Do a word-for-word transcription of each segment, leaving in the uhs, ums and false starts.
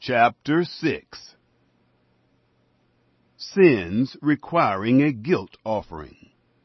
Chapter six. Sins requiring a guilt offering.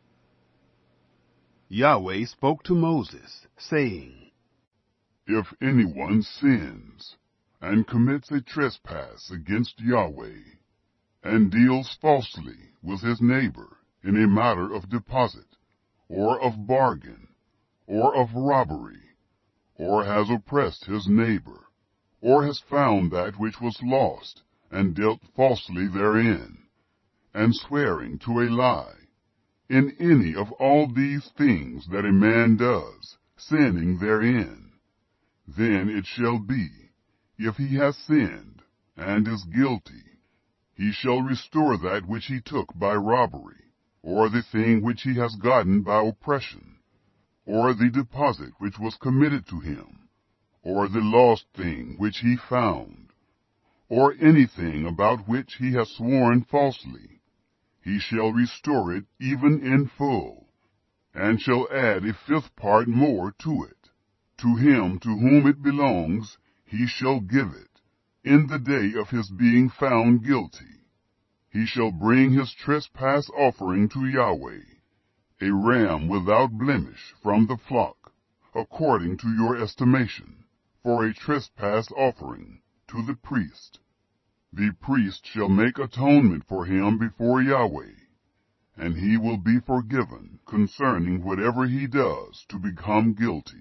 Yahweh spoke to Moses, saying, If anyone sins and commits a trespass against Yahweh, and deals falsely with his neighbor in a matter of deposit, or of bargain, or of robbery, or has oppressed his neighbor, or has found that which was lost, and dealt falsely therein, and swearing to a lie, in any of all these things that a man does, sinning therein, then it shall be, if he has sinned, and is guilty, he shall restore that which he took by robbery, or the thing which he has gotten by oppression, or the deposit which was committed to him, or the lost thing which he found, or anything about which he has sworn falsely. He shall restore it even in full, and shall add a fifth part more to it. To him to whom it belongs he shall give it, in the day of his being found guilty. He shall bring his trespass offering to Yahweh, a ram without blemish from the flock, according to your estimation, for a trespass offering, to the priest. The priest shall make atonement for him before Yahweh, and he will be forgiven concerning whatever he does to become guilty.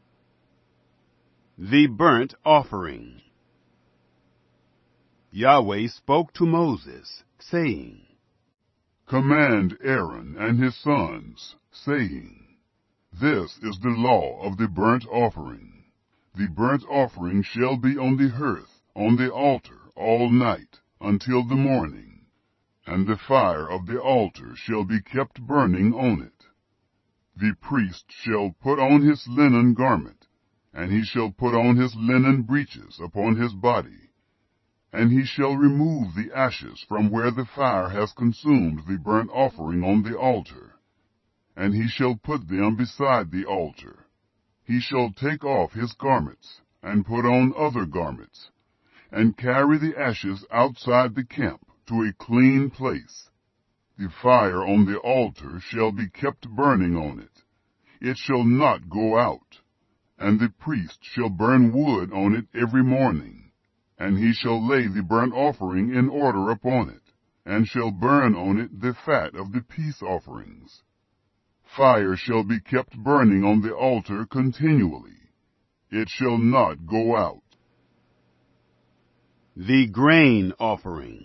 The burnt offering. Yahweh spoke to Moses, saying, Command Aaron and his sons, saying, This is the law of the burnt offering. The burnt offering shall be on the hearth, on the altar, all night, until the morning, and the fire of the altar shall be kept burning on it. The priest shall put on his linen garment, and he shall put on his linen breeches upon his body, and he shall remove the ashes from where the fire has consumed the burnt offering on the altar, and he shall put them beside the altar. He shall take off his garments, and put on other garments, and carry the ashes outside the camp to a clean place. The fire on the altar shall be kept burning on it. It shall not go out, and the priest shall burn wood on it every morning, and he shall lay the burnt offering in order upon it, and shall burn on it the fat of the peace offerings. Fire shall be kept burning on the altar continually. It shall not go out. The grain offering.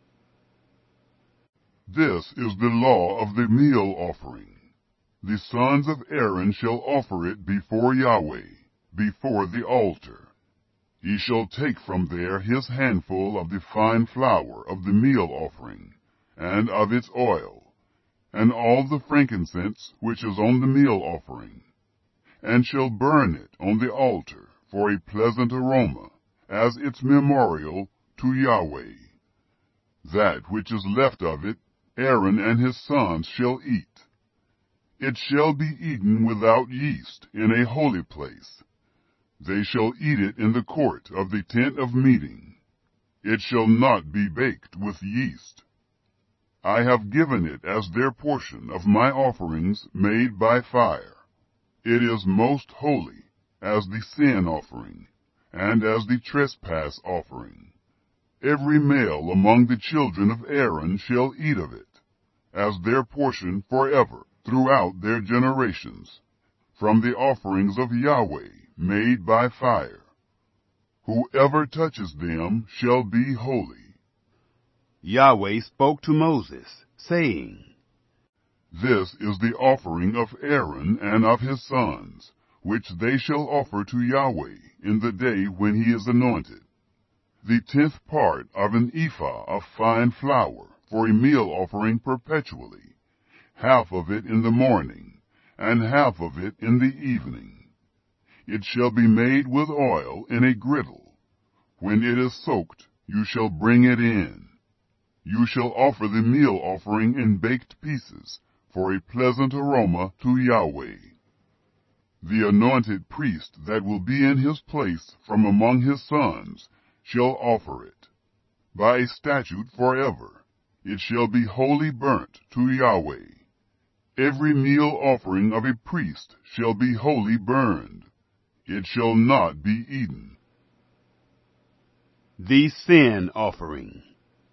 This is the law of the meal offering. The sons of Aaron shall offer it before Yahweh, before the altar. He shall take from there his handful of the fine flour of the meal offering, and of its oil, and all the frankincense which is on the meal offering, and shall burn it on the altar for a pleasant aroma, as its memorial to Yahweh. That which is left of it Aaron and his sons shall eat. It shall be eaten without yeast in a holy place. They shall eat it in the court of the tent of meeting. It shall not be baked with yeast. I have given it as their portion of my offerings made by fire. It is most holy, as the sin offering, and as the trespass offering. Every male among the children of Aaron shall eat of it, as their portion forever, throughout their generations, from the offerings of Yahweh made by fire. Whoever touches them shall be holy. Yahweh spoke to Moses, saying, This is the offering of Aaron and of his sons, which they shall offer to Yahweh in the day when he is anointed. The tenth part of an ephah of fine flour for a meal offering perpetually, half of it in the morning, and half of it in the evening. It shall be made with oil in a griddle. When it is soaked, you shall bring it in. You shall offer the meal offering in baked pieces, for a pleasant aroma to Yahweh. The anointed priest that will be in his place from among his sons shall offer it. By a statute forever it shall be wholly burnt to Yahweh. Every meal offering of a priest shall be wholly burned. It shall not be eaten. The sin offering.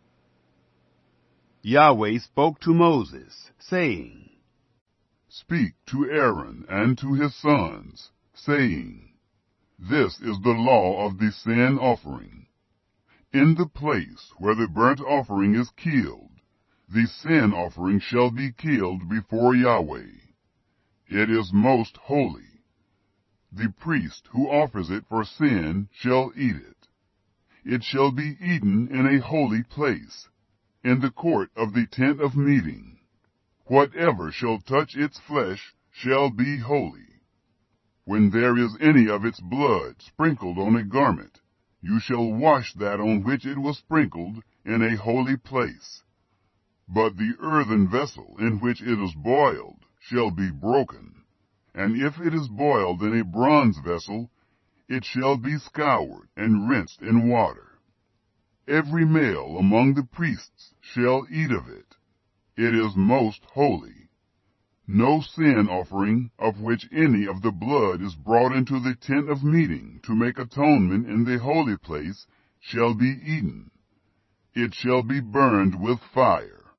Yahweh spoke to Moses, saying, Speak to Aaron and to his sons, saying, This is the law of the sin offering. In the place where the burnt offering is killed, the sin offering shall be killed before Yahweh. It is most holy. The priest who offers it for sin shall eat it. It shall be eaten in a holy place, in the court of the tent of meeting. Whatever shall touch its flesh shall be holy. When there is any of its blood sprinkled on a garment, you shall wash that on which it was sprinkled in a holy place. But the earthen vessel in which it is boiled shall be broken, and if it is boiled in a bronze vessel, it shall be scoured and rinsed in water. Every male among the priests shall eat of it. It is most holy. No sin offering of which any of the blood is brought into the tent of meeting to make atonement in the holy place shall be eaten. It shall be burned with fire.